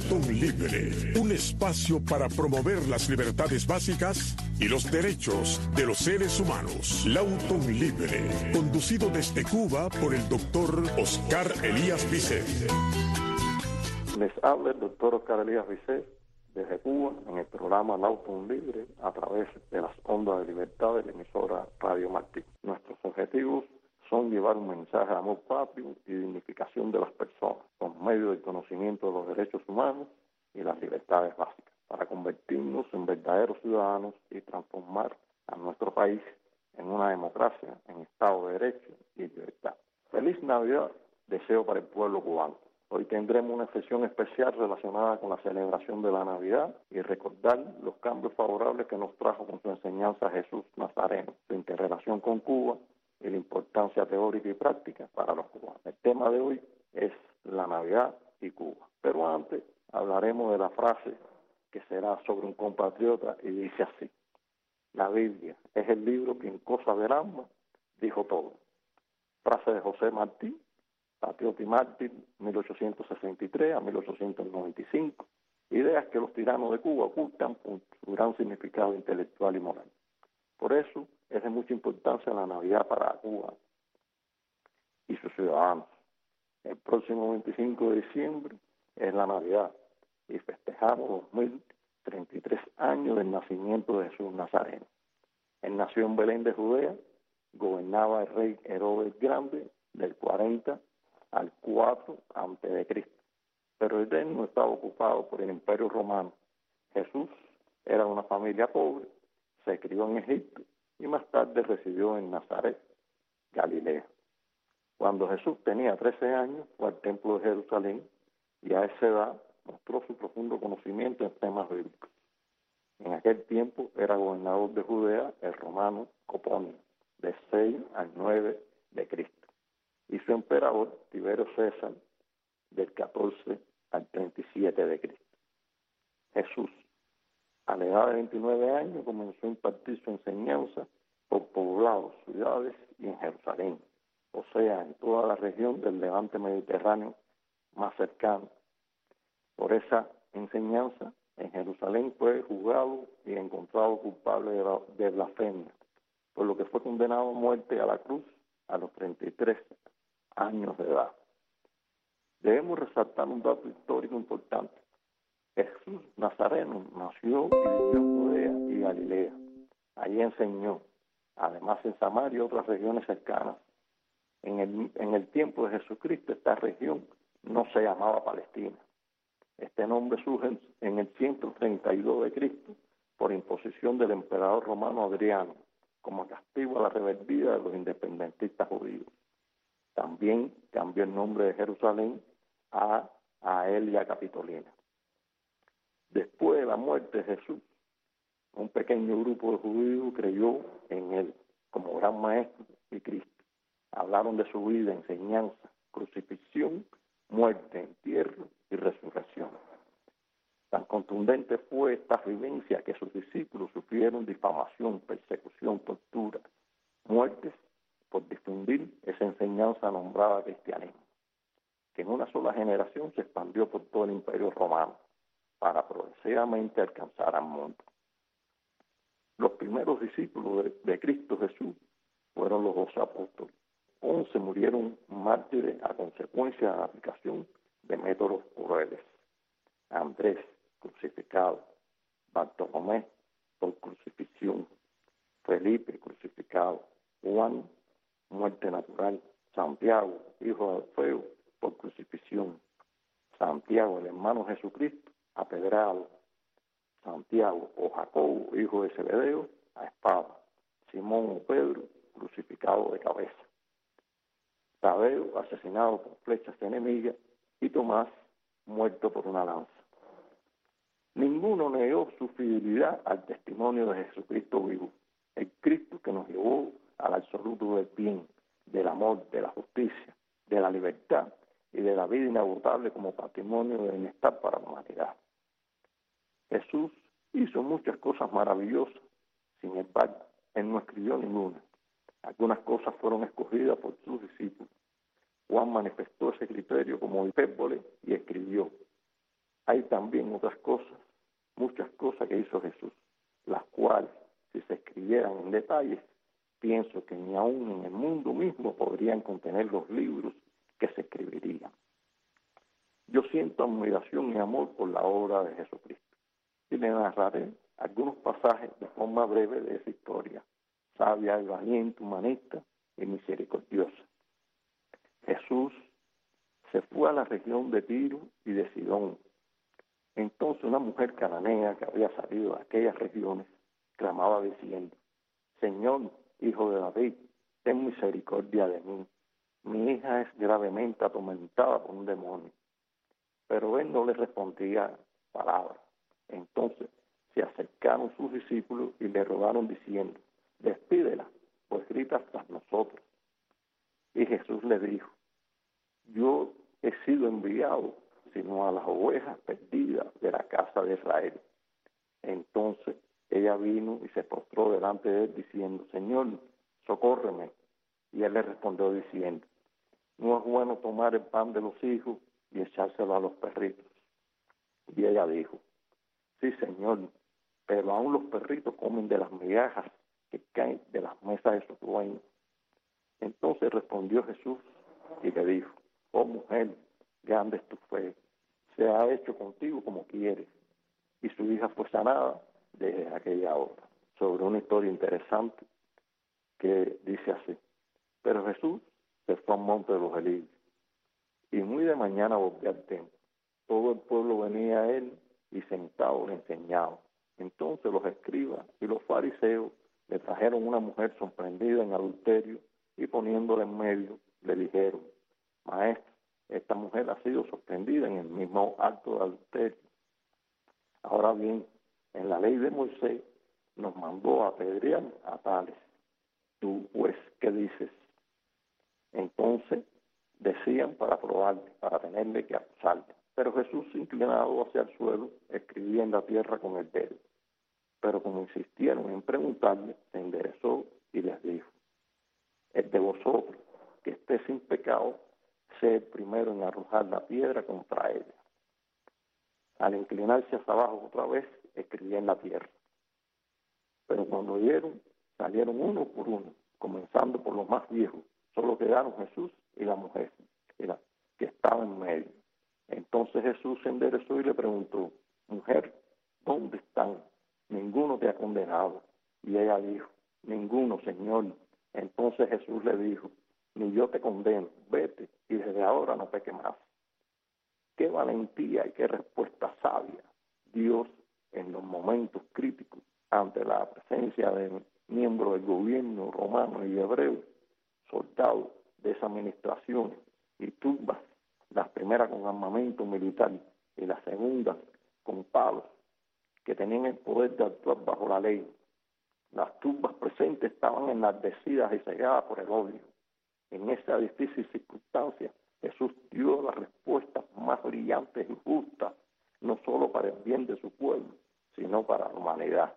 Lawton Libre, un espacio para promover las libertades básicas y los derechos de los seres humanos. Lawton Libre, conducido desde Cuba por el doctor Oscar Elías Vicet. Les habla el doctor Oscar Elías Vicet desde Cuba en el programa Lawton Libre a través de las ondas de libertad de la emisora Radio Martí. Nuestros objetivos son llevar un mensaje de amor patrio y dignificación de las personas por medio del conocimiento de los derechos humanos y las libertades básicas, para convertirnos en verdaderos ciudadanos y transformar a nuestro país en una democracia, en Estado de Derecho y libertad. Feliz Navidad deseo para el pueblo cubano. Hoy tendremos una sesión especial relacionada con la celebración de la Navidad y recordar los cambios favorables que nos trajo con su enseñanza Jesús Nazareno, su interrelación con Cuba y la importancia teórica y práctica para los cubanos. El tema de hoy es la Navidad y Cuba. Pero antes hablaremos de la frase que será sobre un compatriota y dice así: la Biblia es el libro que en cosa del alma dijo todo. Frase de José Martí, patriota y mártir, 1863 a 1895. Ideas que los tiranos de Cuba ocultan por su gran significado intelectual y moral. Por eso es de mucha importancia la Navidad para Cuba y sus ciudadanos. El próximo 25 de diciembre es la Navidad y festejamos 2033 años del nacimiento de Jesús Nazareno. Él nació en Belén de Judea, gobernaba el rey Herodes Grande del 40 al 4 a.C., pero el reino estaba ocupado por el Imperio Romano. Jesús era de una familia pobre, se crió en Egipto y más tarde residió en Nazaret, Galilea. Cuando Jesús tenía 13 años, fue al templo de Jerusalén y a esa edad mostró su profundo conocimiento en temas bíblicos. En aquel tiempo era gobernador de Judea el romano Coponio, de 6 al 9 de Cristo, y su emperador Tiberio César, del 14 al 37 de Cristo. Jesús, a la edad de 29 años, comenzó a impartir su enseñanza por poblados, ciudades y en Jerusalén, o sea, en toda la región del levante mediterráneo más cercano. Por esa enseñanza, en Jerusalén fue juzgado y encontrado culpable de blasfemia, por lo que fue condenado a muerte a la cruz a los 33 años de edad. Debemos resaltar un dato histórico importante. Jesús Nazareno nació y vivió en Judea y Galilea. Allí enseñó, además en Samaria y otras regiones cercanas. En el tiempo de Jesucristo esta región no se llamaba Palestina. Este nombre surge en el 132 de Cristo por imposición del emperador romano Adriano, como castigo a la rebeldía de los independentistas judíos. También cambió el nombre de Jerusalén a Aelia Capitolina. Después de la muerte de Jesús, un pequeño grupo de judíos creyó en él como gran maestro y Cristo. Hablaron de su vida, enseñanza, crucifixión, muerte, entierro y resurrección. Tan contundente fue esta vivencia que sus discípulos sufrieron difamación, persecución, tortura, muertes por difundir esa enseñanza nombrada cristianismo, que en una sola generación se expandió por todo el Imperio Romano para progresivamente alcanzar al mundo. Los primeros discípulos de Cristo Jesús fueron los 12 apóstoles. 11 murieron mártires a consecuencia de la aplicación de métodos crueles. Andrés, crucificado. Bartolomé, por crucifixión. Felipe, crucificado. Juan, muerte natural. Santiago, hijo de Alfeo, por crucifixión. Santiago, el hermano Jesucristo, apedrado. Santiago o Jacobo, hijo de Zebedeo, a espada. Simón o Pedro, crucificado de cabeza. Tadeo, asesinado por flechas enemigas, y Tomás, muerto por una lanza. Ninguno negó su fidelidad al testimonio de Jesucristo vivo, el Cristo que nos llevó al absoluto del bien, del amor, de la justicia, de la libertad y de la vida inagotable como patrimonio de bienestar para la humanidad. Jesús hizo muchas cosas maravillosas, sin embargo, él no escribió ninguna. Algunas cosas fueron escogidas por sus discípulos. Juan manifestó ese criterio como hipérbole y escribió: Hay también otras cosas, muchas cosas que hizo Jesús, las cuales, si se escribieran en detalles, pienso que ni aún en el mundo mismo podrían contener los libros que se escribirían. Yo siento admiración y amor por la obra de Jesucristo y le narraré algunos pasajes de forma breve de esa historia, sabia y valiente, humanista y misericordiosa. Jesús se fue a la región de Tiro y de Sidón. Entonces una mujer cananea que había salido de aquellas regiones clamaba diciendo: Señor, hijo de David, ten misericordia de mí. Mi hija es gravemente atormentada por un demonio. Pero él no le respondía palabra. Entonces se acercaron sus discípulos y le rogaron diciendo: despídela, pues grita tras nosotros. Y Jesús le dijo: yo he sido enviado sino a las ovejas perdidas de la casa de Israel. Entonces ella vino y se postró delante de él diciendo: Señor, socórreme. Y él le respondió diciendo: no es bueno tomar el pan de los hijos y echárselo a los perritos. Y ella dijo: sí, Señor, pero aún los perritos comen de las migajas que caen de las mesas de sus dueños. Entonces respondió Jesús y le dijo: oh mujer, grande es tu fe, se ha hecho contigo como quieres. Y su hija fue sanada desde aquella hora. Sobre una historia interesante que dice así: pero Jesús se fue al monte de los Olivos y muy de mañana volvió al templo. Todo el pueblo venía a él y sentado le enseñaba. Entonces los escribas y los fariseos le trajeron una mujer sorprendida en adulterio y poniéndola en medio le dijeron: maestro, esta mujer ha sido sorprendida en el mismo acto de adulterio. Ahora bien, en la ley de Moisés nos mandó a apedrear a tales. ¿Tú, pues, qué dices? Entonces decían para probarle, para tenerle que acusarle. Pero Jesús, inclinado hacia el suelo, escribía en la tierra con el dedo. Pero como insistieron en preguntarle, se enderezó y les dijo: el de vosotros que esté sin pecado, sea el primero en arrojar la piedra contra ella. Al inclinarse hacia abajo otra vez, escribía en la tierra. Pero cuando oyeron, salieron uno por uno, comenzando por los más viejos. Solo quedaron Jesús y la mujer, que estaba en medio. Entonces Jesús se enderezó y le preguntó: mujer, ¿dónde están? Ninguno te ha condenado. Y ella dijo: ninguno, Señor. Entonces Jesús le dijo: ni yo te condeno, vete y desde ahora no peques más. Qué valentía y qué respuesta sabia. Dios, en los momentos críticos, ante la presencia de miembros del gobierno romano y hebreo, soldados de esa administración y turbas, las primeras con armamento militar y las segundas con palos, que tenían el poder de actuar bajo la ley. Las turbas presentes estaban enardecidas y cegadas por el odio. En esa difícil circunstancia, Jesús dio las respuestas más brillantes y justas, no solo para el bien de su pueblo, sino para la humanidad.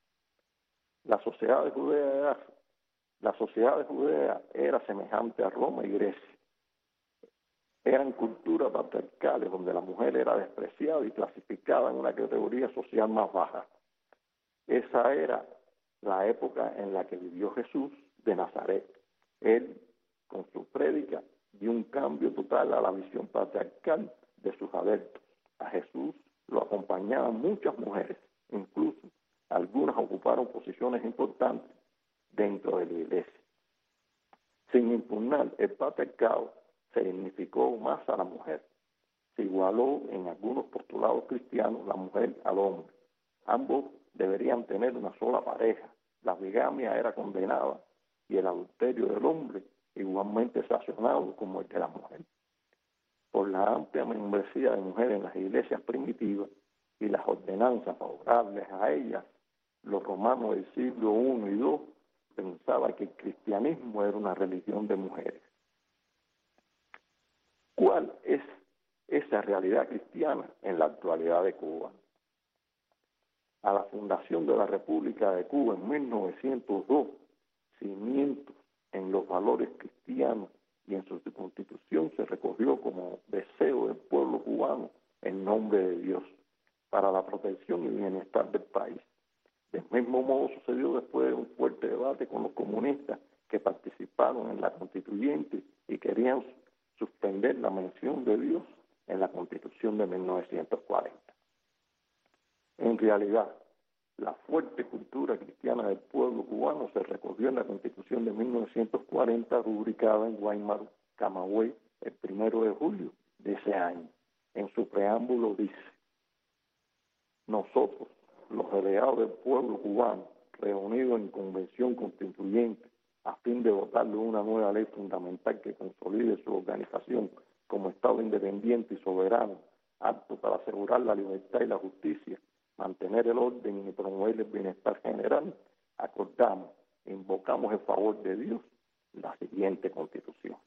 La sociedad de Judea era semejante a Roma y Grecia. Eran culturas patriarcales donde la mujer era despreciada y clasificada en una categoría social más baja. Esa era la época en la que vivió Jesús de Nazaret. Él, con su prédica, dio un cambio total a la visión patriarcal de sus adeptos. A Jesús lo acompañaban muchas mujeres, incluso algunas ocuparon posiciones importantes dentro de la iglesia. Sin impugnar el patriarcado, se dignificó más a la mujer. Se igualó en algunos postulados cristianos la mujer al hombre. Ambos deberían tener una sola pareja. La bigamia era condenada y el adulterio del hombre igualmente sancionado como el de la mujer. Por la amplia membresía de mujeres en las iglesias primitivas y las ordenanzas favorables a ellas, los romanos del siglo I y II pensaban que el cristianismo era una religión de mujeres. ¿Cuál es esa realidad cristiana en la actualidad de Cuba? A la fundación de la República de Cuba en 1902, cimientos en los valores cristianos y en su constitución se recogió como deseo del pueblo cubano en nombre de Dios, para la protección y bienestar del país. Del mismo modo sucedió después de un fuerte debate con los comunistas que participaron en la constituyente y querían suspender la mención de Dios en la Constitución de 1940. En realidad, la fuerte cultura cristiana del pueblo cubano se recogió en la Constitución de 1940, rubricada en Guaymaro, Camagüey, el 1 de julio de ese año. En su preámbulo dice: nosotros, los delegados del pueblo cubano, reunidos en convención constituyente, a fin de votarle una nueva ley fundamental que consolide su organización como Estado independiente y soberano, apto para asegurar la libertad y la justicia, mantener el orden y promover el bienestar general, acordamos e invocamos el favor de Dios la siguiente Constitución.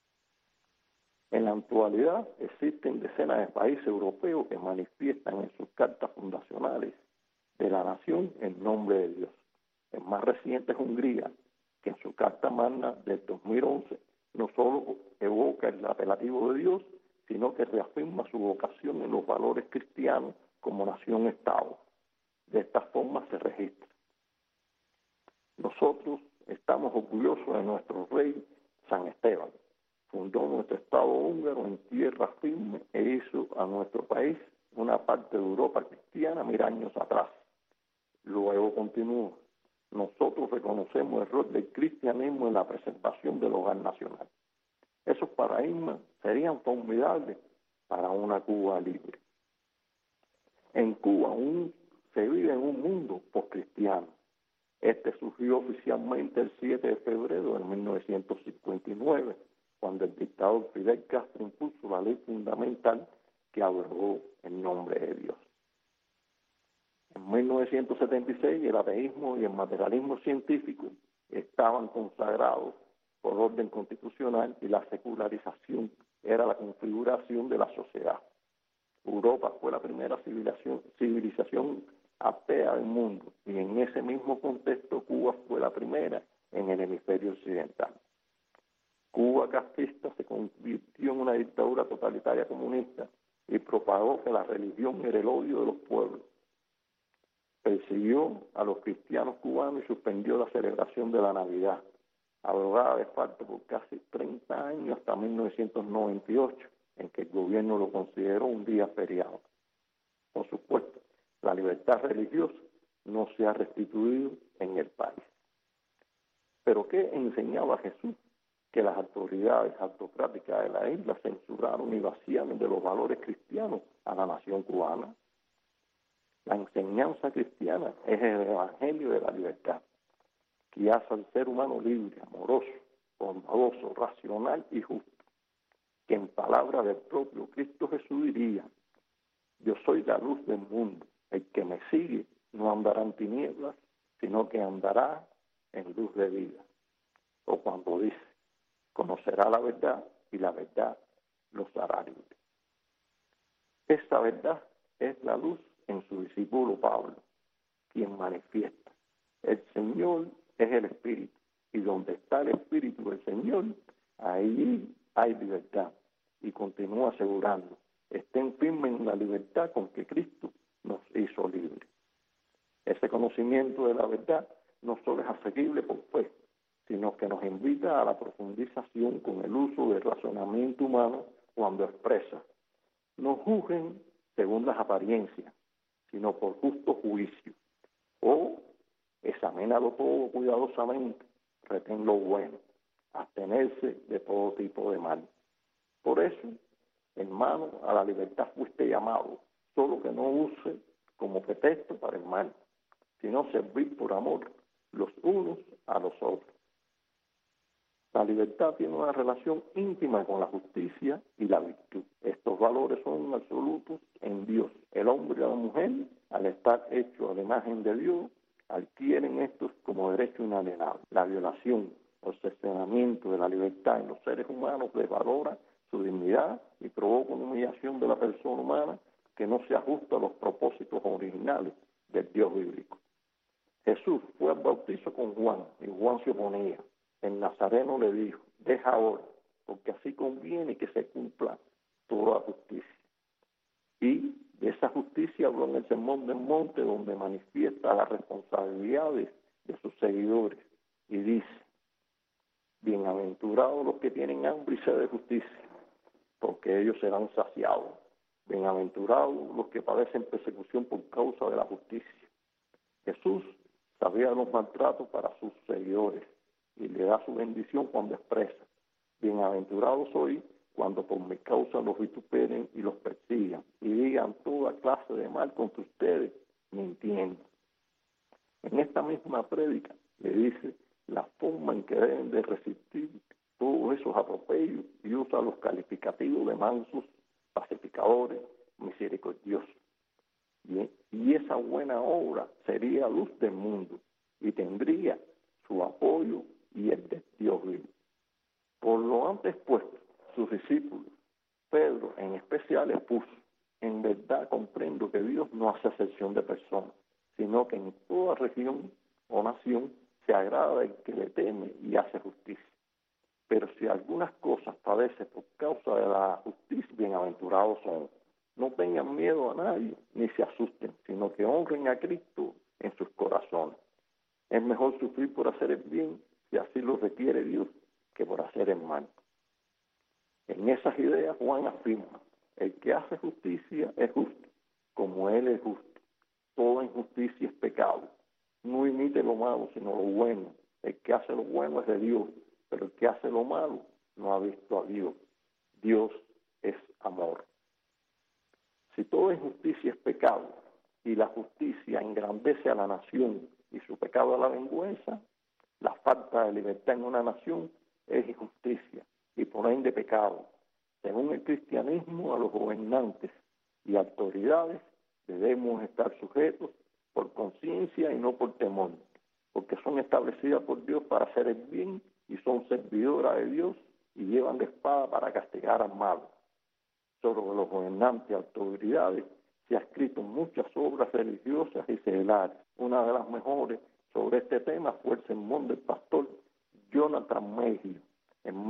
En la actualidad existen decenas de países europeos que manifiestan en sus cartas fundacionales de la nación el nombre de Dios. El más reciente es Hungría, que en su Carta Magna del 2011 no solo evoca el apelativo de Dios, sino que reafirma su vocación en los valores cristianos como nación-estado. De esta forma se registra: nosotros estamos orgullosos de nuestro rey San Esteban. Fundó nuestro Estado húngaro en tierra firme e hizo a nuestro país una parte de Europa cristiana 1000 años atrás. Luego continúa: nosotros reconocemos el rol del cristianismo en la preservación del hogar nacional. Esos paradigmas serían formidables para una Cuba libre. En Cuba aún se vive en un mundo postcristiano. Este surgió oficialmente el 7 de febrero de 1959, cuando el dictador Fidel Castro impuso la ley fundamental que abrogó el nombre de Dios. En 1976 el ateísmo y el materialismo científico estaban consagrados por orden constitucional y la secularización era la configuración de la sociedad. Europa fue la primera civilización atea del mundo y en ese mismo contexto Cuba fue la primera en el hemisferio occidental. Cuba castrista se convirtió en una dictadura totalitaria comunista y propagó que la religión era el odio de los pueblos. Persiguió a los cristianos cubanos y suspendió la celebración de la Navidad, abrogada de facto por casi 30 años hasta 1998, en que el gobierno lo consideró un día feriado. Por supuesto, la libertad religiosa no se ha restituido en el país. ¿Pero qué enseñaba Jesús? Que las autoridades autocráticas de la isla censuraron y vaciaron de los valores cristianos a la nación cubana. La enseñanza cristiana es el evangelio de la libertad, que hace al ser humano libre, amoroso, bondadoso, racional y justo, que en palabras del propio Cristo Jesús diría: yo soy la luz del mundo, el que me sigue no andará en tinieblas, sino que andará en luz de vida. O cuando dice: conocerá la verdad y la verdad los hará libres. Esta verdad es la luz en su discípulo Pablo, quien manifiesta: el Señor es el Espíritu, y donde está el Espíritu del Señor, ahí hay libertad. Y continúa asegurando: estén firmes en la libertad con que Cristo nos hizo libres. Ese conocimiento de la verdad no solo es asequible por fe, sino que nos invita a la profundización con el uso del razonamiento humano cuando expresa: no juzguen según las apariencias, sino por justo juicio. O examínalo todo cuidadosamente, retén lo bueno, abstenerse de todo tipo de mal. Por eso, hermano, a la libertad fuiste llamado, solo que no use como pretexto para el mal, sino servir por amor los unos a los otros. La libertad tiene una relación íntima con la justicia y la virtud. Estos valores son absolutos en Dios. El hombre y la mujer, al estar hechos a la imagen de Dios, adquieren estos como derecho inalienable. La violación o cercenamiento de la libertad en los seres humanos desvalora su dignidad y provoca una humillación de la persona humana que no se ajusta a los propósitos originales del Dios bíblico. Jesús fue al bautizo con Juan y Juan se oponía. El Nazareno le dijo: deja ahora, porque así conviene que se cumpla toda justicia. Y de esa justicia habló en el Sermón del Monte, donde manifiesta las responsabilidades de sus seguidores. Y dice: bienaventurados los que tienen hambre y sed de justicia, porque ellos serán saciados. Bienaventurados los que padecen persecución por causa de la justicia. Jesús sabía los maltratos para sus seguidores y le da su bendición cuando expresa: bienaventurados soy cuando por mi causa los vituperen y los persigan y digan toda clase de mal contra ustedes, mintiendo. En esta misma prédica le dice la forma en que deben de resistir todos esos atropellos y usa los calificativos de mansos, pacificadores, misericordiosos. Y esa buena obra sería luz del mundo y tendría su apoyo y el de Dios vivo. Por lo antes puesto, sus discípulos, Pedro en especial, expuso: en verdad comprendo que Dios no hace excepción de personas, sino que en toda región o nación se agrada del que le teme y hace justicia. Pero si algunas cosas padece por causa de la justicia, bienaventurados son. No tengan miedo a nadie, ni se asusten, sino que honren a Cristo en sus corazones. Es mejor sufrir por hacer el bien, si así lo requiere Dios, que por hacer el mal. En esas ideas Juan afirma: el que hace justicia es justo, como Él es justo. Toda injusticia es pecado. No imite lo malo, sino lo bueno. El que hace lo bueno es de Dios, pero el que hace lo malo no ha visto a Dios. Dios es amor. Si toda injusticia es pecado y la justicia engrandece a la nación y su pecado a la vergüenza, la falta de libertad en una nación es injusticia y por ende pecado. Según el cristianismo, a los gobernantes y autoridades debemos estar sujetos por conciencia y no por temor, porque son establecidas por Dios para hacer el bien y son servidoras de Dios y llevan la espada para castigar al malo. Sobre los gobernantes y autoridades se ha escrito muchas obras religiosas y seculares. Una de las mejores sobre este tema fue el sermón del pastor Jonathan Mayhew, en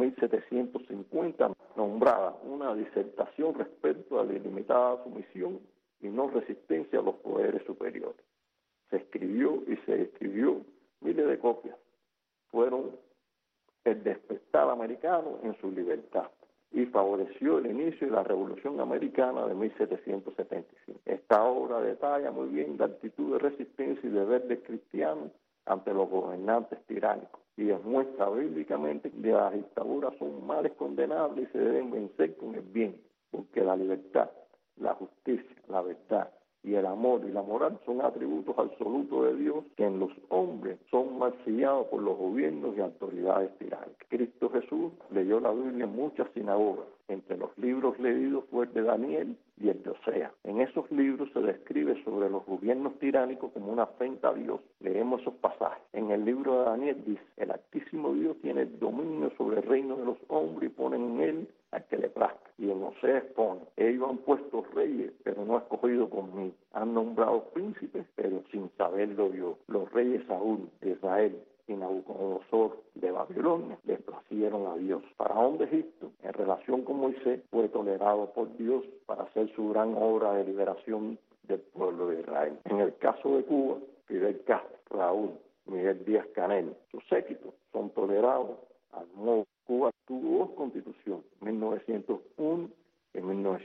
1750, nombrada una disertación respecto a la ilimitada sumisión y no resistencia a los poderes superiores. Se escribió y se escribió miles de copias. Fueron el despertar americano en su libertad y favoreció el inicio de la Revolución Americana de 1775. Esta obra detalla muy bien la actitud de resistencia y deber del cristiano ante los gobernantes tiránicos y demuestra bíblicamente que las dictaduras son males condenables y se deben vencer con el bien, porque la libertad, la justicia, la verdad y el amor y la moral son atributos absolutos de Dios que en los hombres son mancillados por los gobiernos y autoridades tiránicas. Cristo Jesús leyó la Biblia en muchas sinagogas. Entre los libros leídos fue el de Daniel y el de Oseas. En esos libros se describe sobre los gobiernos tiránicos como una afrenta a Dios. Leemos esos pasajes. En el libro de Daniel dice: el Altísimo Dios tiene el dominio sobre el reino de los hombres y pone en él al que le plazca. Y en Oseas pone: ellos han puesto reyes, pero no escogido conmigo. Han nombrado príncipes, pero sin saberlo yo. Los reyes Saúl de Israel y Nabucodonosor de Babilonia les placieron a Dios. Faraón de Egipto, en relación con Moisés, fue tolerado por Dios para hacer su gran obra de liberación del pueblo de Israel. En el caso de Cuba, Fidel Castro, Raúl, Miguel Díaz-Canel, sus séquitos son tolerados al modo. Cuba tuvo dos constituciones, 1901 y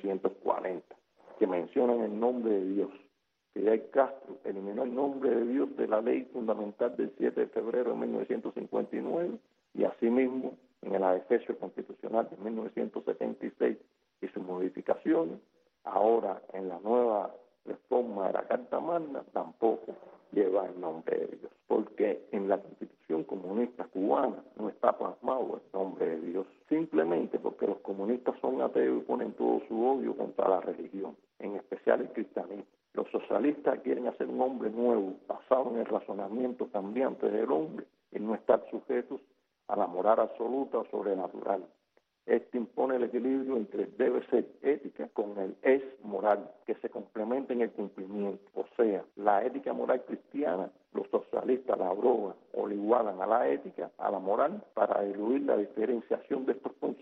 1940, que mencionan el nombre de Dios. Fidel Castro eliminó el nombre de Dios de la ley fundamental del 7 de febrero de 1959 y asimismo en el adefesio constitucional de 1976 y sus modificaciones. Ahora en la nueva reforma de la Carta Magna tampoco lleva el nombre de Dios, porque en la Constitución comunista cubana no está plasmado el nombre de Dios, simplemente porque los comunistas son ateos y ponen todo su odio contra la religión, en especial el cristianismo. Los socialistas quieren hacer un hombre nuevo, basado en el razonamiento cambiante del hombre y no estar sujetos a la moral absoluta o sobrenatural. Este impone el equilibrio entre el debe ser ética con el es moral, que se complementa en el cumplimiento. O sea, la ética moral cristiana, los socialistas la abrogan o la igualan a la ética, a la moral, para diluir la diferenciación de estos conceptos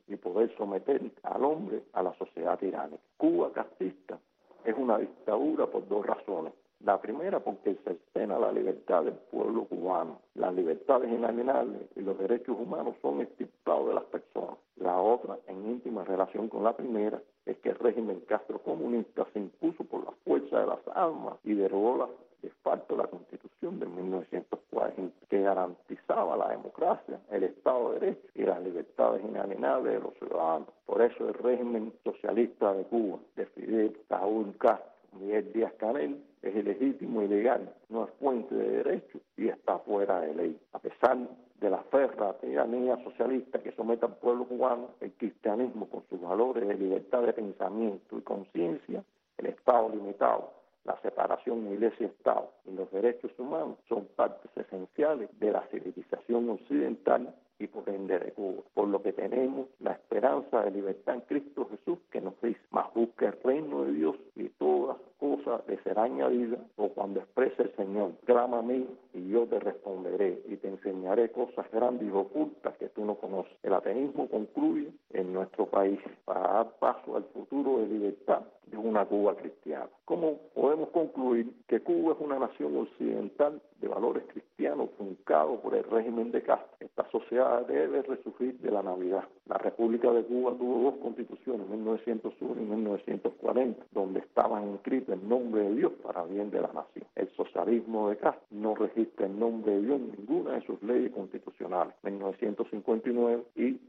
y poder someter al hombre a la sociedad tiránica. Cuba castista es una dictadura por dos razones. La primera, porque cercena la libertad del pueblo cubano. Las libertades inalienables y los derechos humanos son extirpados de las personas. La otra, en íntima relación con la primera, es que el régimen castrocomunista se impuso por la fuerza de las armas y derogó de facto la Constitución de 1940, que garantizaba la democracia, el Estado de Derecho y las libertades inalienables de los ciudadanos. Por eso el régimen socialista de Cuba, de Fidel, Raúl Castro, Miguel Díaz-Canel, es ilegítimo y ilegal, no es fuente de derecho y está fuera de ley. A pesar de la férrea tiranía socialista que somete al pueblo cubano, el cristianismo con sus valores de libertad de pensamiento y conciencia, el Estado limitado, la separación Iglesia-Estado y los derechos humanos son partes esenciales de la civilización occidental y por ende de Cuba, por lo que tenemos la esperanza de libertad en Cristo Jesús, que nos dice: mas busca el reino de Dios y todas cosas le serán añadidas, o cuando exprese el Señor: clama a mí y yo te responderé y te enseñaré cosas grandes y ocultas que tú no conoces. El ateísmo concluye en nuestro país para dar paso al futuro de libertad de una Cuba cristiana. ¿Cómo podemos concluir que Cuba es una nación occidental de valores cristianos truncado por el régimen de Castro? Esta sociedad debe resurgir de la Navidad. La República de Cuba tuvo dos constituciones, 1901 y 1940, donde estaban inscritos el nombre de Dios para bien de la nación. El socialismo de Castro no registra el nombre de Dios en ninguna de sus leyes constitucionales, 1959 y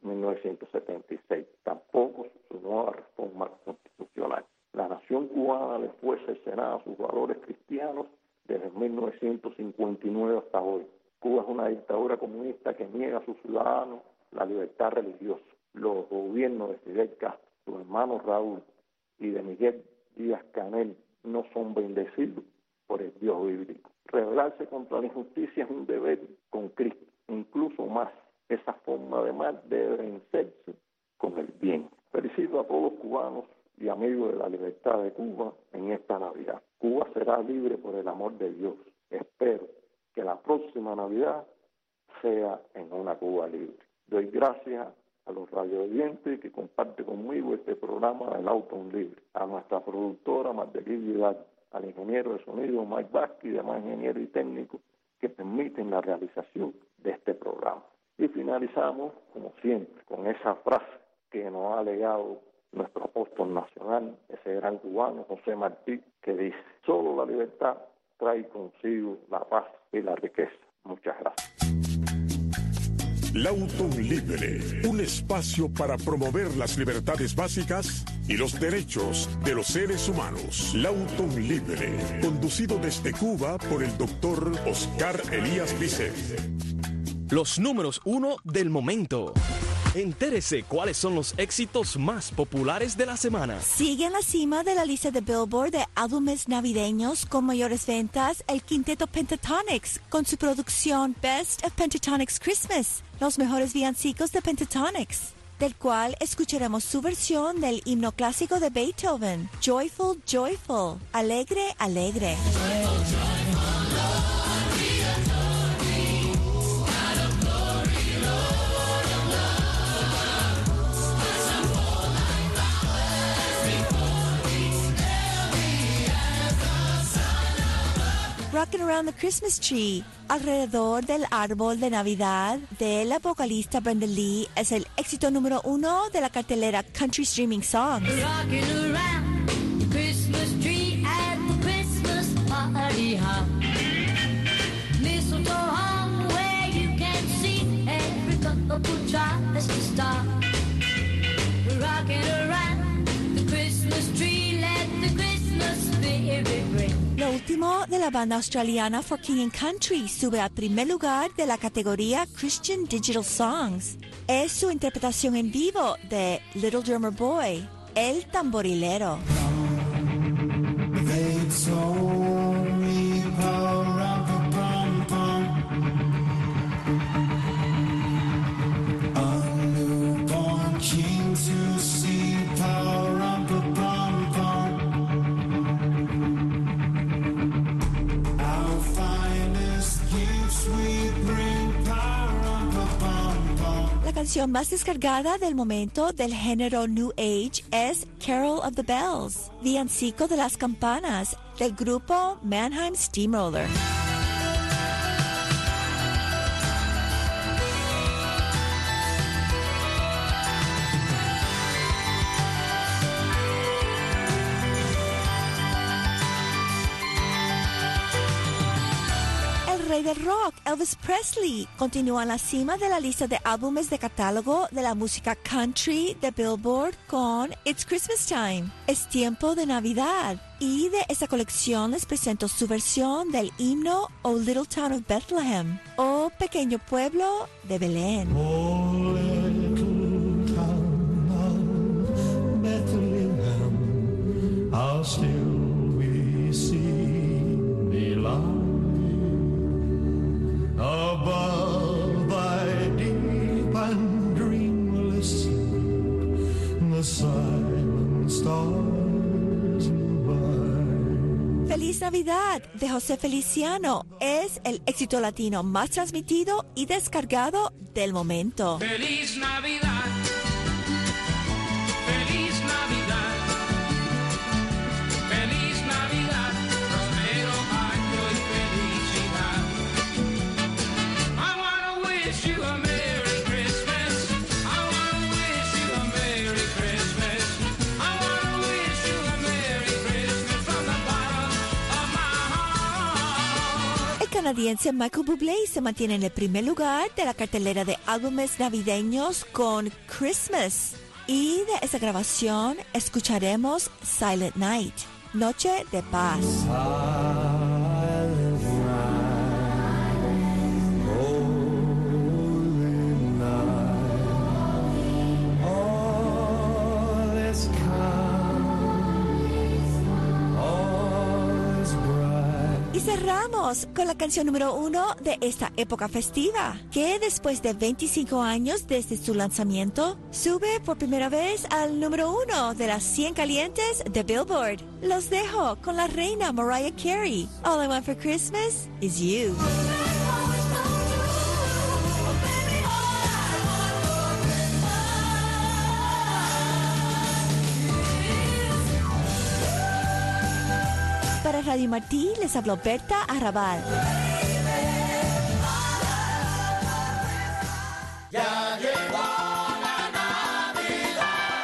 1976. Tampoco su nueva reforma constitucional. La nación cubana le fue cercenada sus valores cristianos desde 1959 hasta hoy. Cuba es una dictadura comunista que niega a sus ciudadanos la libertad religiosa. Los gobiernos de Fidel Castro, su hermano Raúl y de Miguel Díaz-Canel no son bendecidos por el Dios bíblico. Rebelarse contra la injusticia es un deber con Cristo, incluso más. Esa forma de mal debe vencerse con el bien. Felicito a todos los cubanos y amigos de la libertad de Cuba en esta Navidad. Cuba será libre por el amor de Dios. Espero que la próxima Navidad sea en una Cuba libre. Doy gracias a los radioyentes que comparten conmigo este programa del Auto Libre, a nuestra productora Mardelí Vidal, al ingeniero de sonido Mike Vázquez y demás ingenieros y técnicos que permiten la realización de este programa. Y finalizamos, como siempre, con esa frase que nos ha legado nuestro apóstol nacional, ese gran cubano, José Martí, que dice: solo la libertad trae consigo la paz y la riqueza. Muchas gracias. Lauton Libre, un espacio para promover las libertades básicas y los derechos de los seres humanos. Lauton Libre, conducido desde Cuba por el doctor Oscar Elías Vicet. Los números 1 del momento. Entérese cuáles son los éxitos más populares de la semana. Sigue en la cima de la lista de Billboard de álbumes navideños con mayores ventas el quinteto Pentatonix con su producción Best of Pentatonix Christmas, los mejores villancicos de Pentatonix, del cual escucharemos su versión del himno clásico de Beethoven, Joyful, Joyful, Alegre, Alegre. Rockin' Around the Christmas Tree, alrededor del árbol de Navidad, de la vocalista Brenda Lee, es el éxito número 1 de la cartelera Country Streaming Songs. Rocking around the Christmas tree at the Christmas party hop. Mistletoe hung where you can see every couple tries to stop. Rocking around the Christmas tree, let the Christmas spirit ring. Lo último de la banda australiana For King and Country sube al primer lugar de la categoría Christian Digital Songs. Es su interpretación en vivo de Little Drummer Boy, El Tamborilero. La canción más descargada del momento del género New Age es Carol of the Bells, villancico de las campanas, del grupo Mannheim Steamroller. El rey del rock, Elvis Presley, continúa en la cima de la lista de álbumes de catálogo de la música country de Billboard con It's Christmas Time, es tiempo de Navidad, y de esta colección les presento su versión del himno O Little Town of Bethlehem, o Pequeño Pueblo de Belén. Oh, little town of Bethlehem, how still we see thee lie above thy deep and dreamless sleep, the silent stars abide. Feliz Navidad de José Feliciano es el éxito latino más transmitido y descargado del momento. Feliz Navidad, feliz Navidad, feliz Navidad, prospero año y felicidad. I wanna wish you a Merry Christmas, I wanna wish you a Merry Christmas, I wanna wish you a Merry Christmas from the bottom of my heart. El canadiense Michael Bublé se mantiene en el primer lugar de la cartelera de álbumes navideños con Christmas. Y de esa grabación escucharemos Silent Night, Noche de Paz. Silent night, holy night, all is calm, all is bright. Y cerramos con la canción número 1 de esta época festiva, que después de 25 años desde su lanzamiento, sube por primera vez al número 1 de las 100 calientes de Billboard. Los dejo con la reina Mariah Carey. All I Want for Christmas is You. Para Radio Martí les habló Berta Arrabal. Ya llegó la Navidad,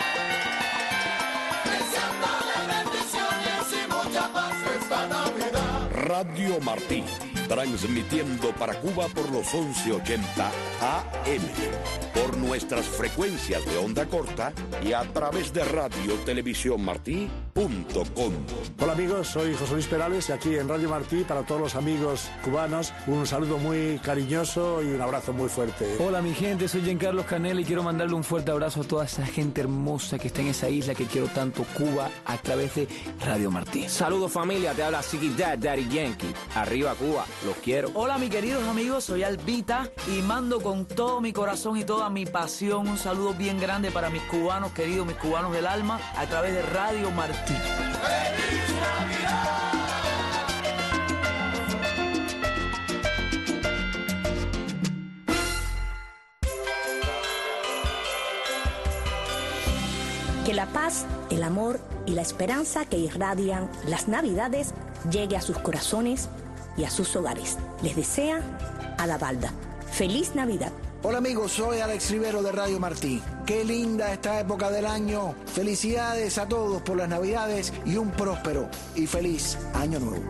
deseándole bendiciones y mucha paz esta Navidad. Radio Martí, transmitiendo para Cuba por los 1180 AM, por nuestras frecuencias de onda corta y a través de radiotelevisiónmartí.com. Hola amigos, soy José Luis Perales y aquí en Radio Martí para todos los amigos cubanos un saludo muy cariñoso y un abrazo muy fuerte. Hola mi gente, soy Giancarlo Canela y quiero mandarle un fuerte abrazo a toda esa gente hermosa que está en esa isla que quiero tanto, Cuba, a través de Radio Martí. Saludos familia, te habla Ziggy Dad, Daddy Yankee. Arriba Cuba, los quiero. Hola mis queridos amigos, soy Albita y mando con todo mi corazón y toda mi pasión un saludo bien grande para mis cubanos queridos, mis cubanos del alma, a través de Radio Martí. ¡Feliz Navidad! Que la paz, el amor y la esperanza que irradian las Navidades llegue a sus corazones y a sus hogares. Les desea Ada Balda. ¡Feliz Navidad! Hola amigos, soy Alex Rivero de Radio Martí. Qué linda esta época del año. Felicidades a todos por las Navidades y un próspero y feliz Año Nuevo.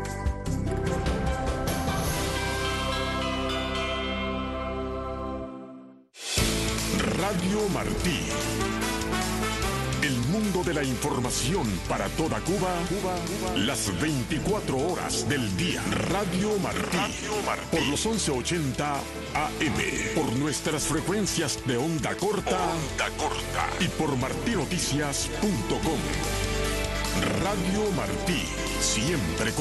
Radio Martí. El mundo de la información para toda Cuba, las 24 horas del día. Radio Martí. Por los 1180 AM. Por nuestras frecuencias de onda corta. Y por martinoticias.com. Radio Martí. Siempre